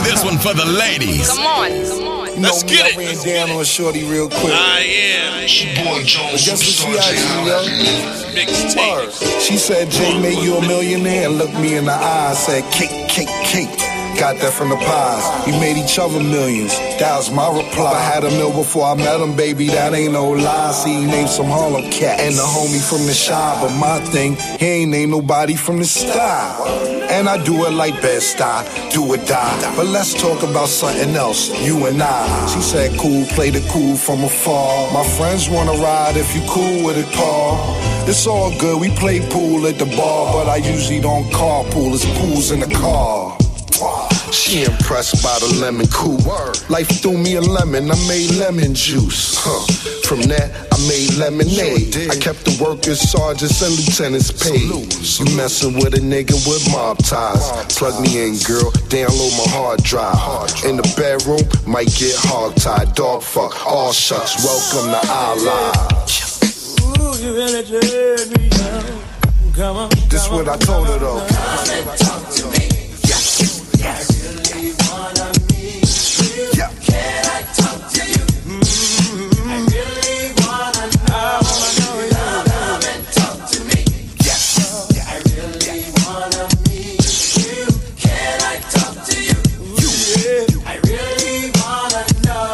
This one for the ladies. Come on, come on. Let's get it. I ran down on Shorty real quick. Yeah. Boy Jones, Guess what she asked me, yo? Mixtape. She said, Jay made you a millionaire, and looked me in the eye and said, cake, cake, cake. Got that from the pies. We made each other millions. That was my reply. I had a mill before I met him, baby. That ain't no lie. See, he named some Harlem cats and the homie from the Shy. But my thing, he ain't named nobody from the style. And I do it like Bed-Stuy, do or die. But let's talk about something else, you and I. She said, cool, play the cool from afar. My friends wanna ride if you cool with it, Paul. It's all good, we play pool at the bar. But I usually don't carpool, it's pools in the car. She impressed by the lemon coupe. Life threw me a lemon, I made lemon juice. From that, I made lemonade. I kept the workers, sergeants, and lieutenants paid. You messin' with a nigga with mob ties. Plug me in, girl, download my hard drive. In the bedroom, might get hog-tied. Dog fuck, all shucks, welcome to our lives. Ooh, you really turned me on. Come on, this is what I told her though. Come and talk to me. Yes. I really wanna meet you. Yeah. Can I talk to you? I really wanna know you. Come and talk to me. Yes. I really wanna meet you. Can I talk to you? I really wanna know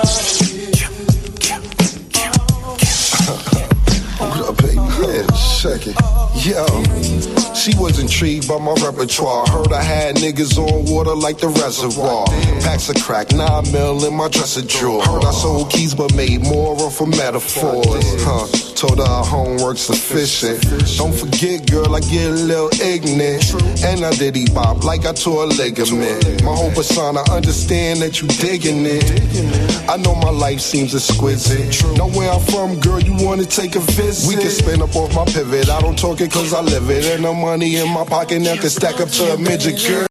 you. What up, baby? Yeah, check it. Yo. She was intrigued by my repertoire. Heard I had niggas on water like the reservoir. Packs of crack, 9 mil in my dresser drawer. Heard I sold keys but made more off of metaphors. Told her our homework's sufficient. Don't forget, girl, I get a little ignorant. And I did bop like I tore a ligament. My whole persona, understand that you digging it. I know my life seems exquisite. Know where I'm from, girl, you wanna take a visit? We can spin up off my pivot. I don't talk it cause I live it. And the money in my pocket now can stack up to a midget, girl.